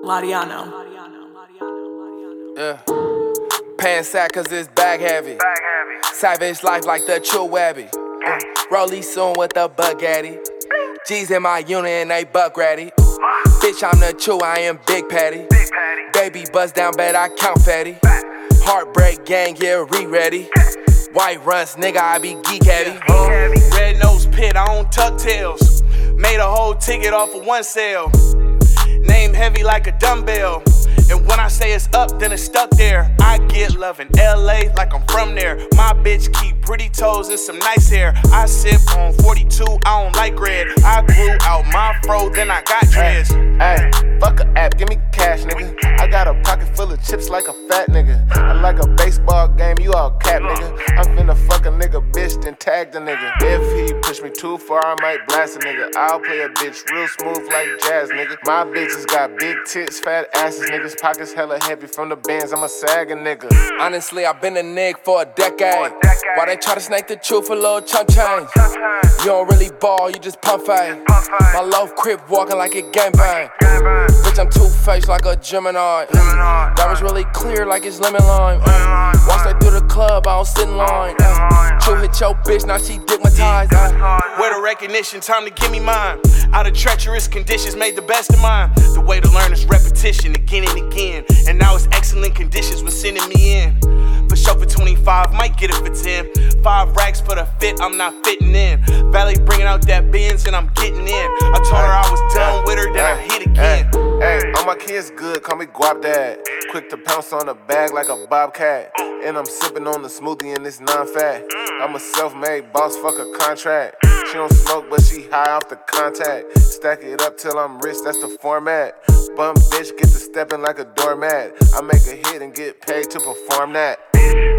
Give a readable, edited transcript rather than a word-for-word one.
Lariano. Yeah. Pants sack cause it's bag heavy. Savage life like the True Webby. Rollie soon with the Bugatti. G's in my unit and they buck ready. Bitch, I'm the Chew, I am Big Patty. Baby bust down bed, I count fatty. Heartbreak gang, yeah, ready. White runs, nigga, I be geek heavy. Red nose pit, I don't tuck tails. Made a whole ticket off of one sale. Name heavy like a dumbbell. And when I say it's up, then it's stuck there. I get love in LA like I'm from there. My bitch keep pretty toes and some nice hair. I sip on 42, I don't like red. I grew out my fro, then I got dreads. Hey, fuck a app, give me cash, nigga. I got a pocket full of chips like a fat nigga. I like a baseball game, you all cap, nigga. I'm finna fuck a nigga, bitch, then tag the nigga. If he push me too far, I might blast a nigga. I'll play a bitch real smooth like jazz, nigga. My bitches got big tits, fat asses, niggas. Pockets hella heavy from the bands, I'm a sagging nigga. Honestly, I've been a nigga for a decade. Why they try to snake the truth for a little chump change? You don't really ball, you just pump fame. My loaf crib walking like it gangbang. Bitch, I'm two-faced like a Gemini. That was really clear like it's lemon lime. Once they through the club, I don't sit in line. True hit your bitch, now she digmatized. Where the recognition, time to give me mine. Out of treacherous conditions, made the best of mine. The way to learn is repetition again and again. And now it's excellent conditions when sending me in. For show for 25, might get it for 10. 5 racks for the fit, I'm not fitting in. Valley bringing out that Benz and I'm getting in. I told her I was done with her, then I hit again. Hey, all my kids good, call me Guap Dad. Quick to pounce on the bag like a bobcat. And I'm sipping on the smoothie and it's non-fat. I'm a self-made boss, fuck a contract. She don't smoke, but she high off the contact. Stack it up till I'm rich, that's the format. Bum bitch, get to stepping like a doormat. I make a hit and get paid to perform that.